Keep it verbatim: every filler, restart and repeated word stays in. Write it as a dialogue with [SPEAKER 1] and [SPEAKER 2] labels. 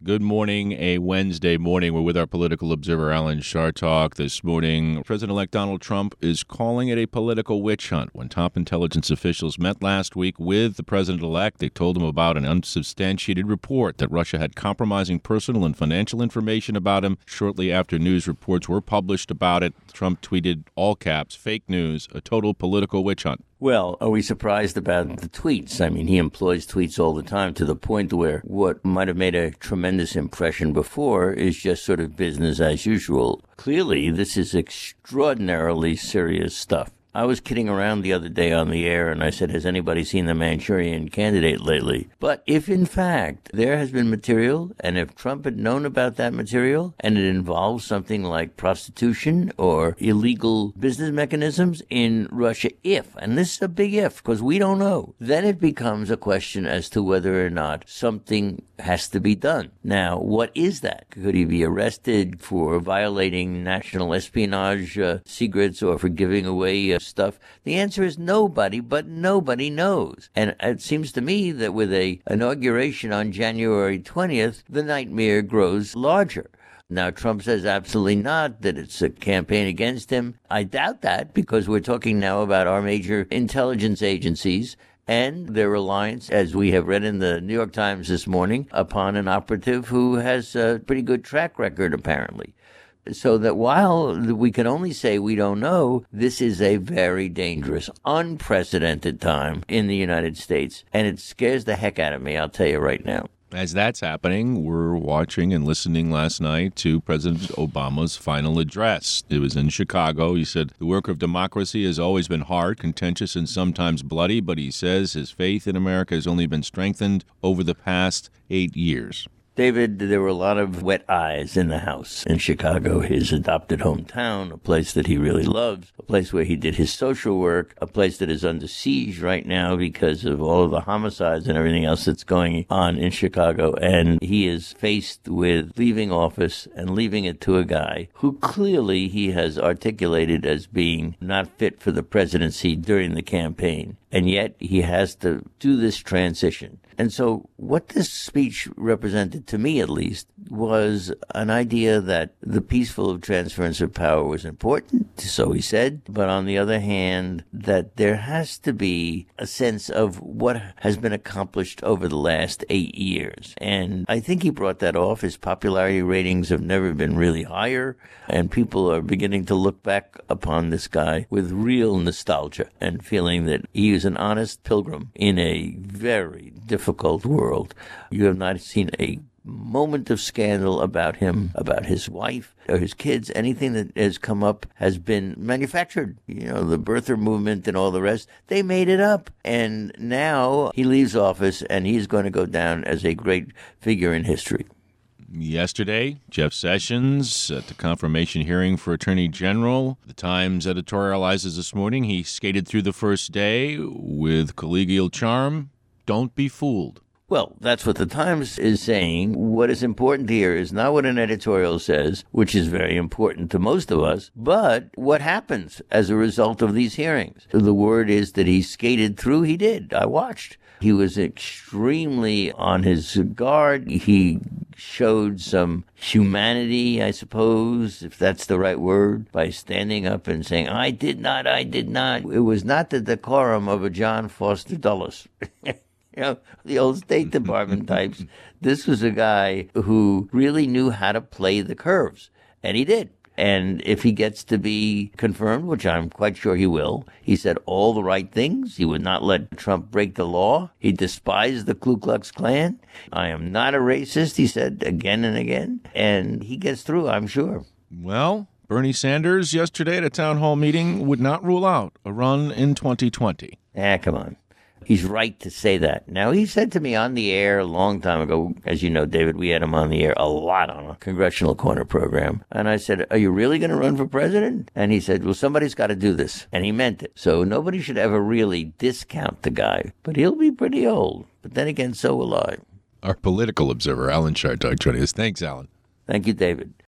[SPEAKER 1] Good morning, a Wednesday morning. We're with our political observer, Alan Chartock. This morning, President-elect Donald Trump is calling it a political witch hunt. When top intelligence officials met last week with the president-elect, they told him about an unsubstantiated report that Russia had compromising personal and financial information about him. Shortly after news reports were published about it, Trump tweeted, all caps, fake news, a total political witch hunt.
[SPEAKER 2] Well, are we surprised about the tweets? I mean, he employs tweets all the time to the point where what might have made a tremendous impression before is just sort of business as usual. Clearly, this is extraordinarily serious stuff. I was kidding around the other day on the air, and I said, has anybody seen the Manchurian Candidate lately? But if, in fact, there has been material, and if Trump had known about that material, and it involves something like prostitution or illegal business mechanisms in Russia, if, and this is a big if, because we don't know, then it becomes a question as to whether or not something has to be done. Now, what is that? Could he be arrested for violating national espionage uh, secrets or for giving away uh, stuff? The answer is nobody, but nobody knows. And it seems to me that with a inauguration on January twentieth, the nightmare grows larger. Now, Trump says absolutely not, that it's a campaign against him. I doubt that, because we're talking now about our major intelligence agencies and their reliance, as we have read in the New York Times this morning, upon an operative who has a pretty good track record, apparently. So that while we can only say we don't know, this is a very dangerous, unprecedented time in the United States. And it scares the heck out of me, I'll tell you right now.
[SPEAKER 1] As that's happening, we're watching and listening last night to President Obama's final address. It was in Chicago. He said, the work of democracy has always been hard, contentious, and sometimes bloody, but he says his faith in America has only been strengthened over the past eight years.
[SPEAKER 2] David, there were a lot of wet eyes in the house in Chicago, his adopted hometown, a place that he really loves, a place where he did his social work, a place that is under siege right now because of all of the homicides and everything else that's going on in Chicago. And he is faced with leaving office and leaving it to a guy who clearly he has articulated as being not fit for the presidency during the campaign. And yet he has to do this transition. And so what this speech represented, to me at least, was an idea that the peaceful transference of power was important, so he said, but on the other hand, that there has to be a sense of what has been accomplished over the last eight years. And I think he brought that off. His popularity ratings have never been really higher, and people are beginning to look back upon this guy with real nostalgia and feeling that he is an honest pilgrim in a very difficult world. You have not seen a moment of scandal about him, about his wife or his kids. Anything that has come up has been manufactured. You know, the birther movement and all the rest, they made it up. And now he leaves office and he's going to go down as a great figure in history.
[SPEAKER 1] Yesterday, Jeff Sessions at the confirmation hearing for Attorney General. The Times editorializes this morning, he skated through the first day with collegial charm. Don't be fooled.
[SPEAKER 2] Well, that's what the Times is saying. What is important here is not what an editorial says, which is very important to most of us, but what happens as a result of these hearings. The word is that he skated through. He did. I watched. He was extremely on his guard. He showed some humanity, I suppose, if that's the right word, by standing up and saying, I did not, I did not. It was not the decorum of a John Foster Dulles. You know, the old State Department types. This was a guy who really knew how to play the curves, and he did. And if he gets to be confirmed, which I'm quite sure he will, he said all the right things. He would not let Trump break the law. He despised the Ku Klux Klan. I am not a racist, he said again and again. And he gets through, I'm sure.
[SPEAKER 1] Well, Bernie Sanders yesterday at a town hall meeting would not rule out a run in twenty twenty.
[SPEAKER 2] Ah, come on. He's right to say that. Now, he said to me on the air a long time ago, as you know, David, we had him on the air a lot on a Congressional Corner program. And I said, are you really going to run for president? And he said, well, somebody's got to do this. And he meant it. So nobody should ever really discount the guy. But he'll be pretty old. But then again, so will I.
[SPEAKER 1] Our political observer, Alan Chartock, joining us. Thanks, Alan.
[SPEAKER 2] Thank you, David.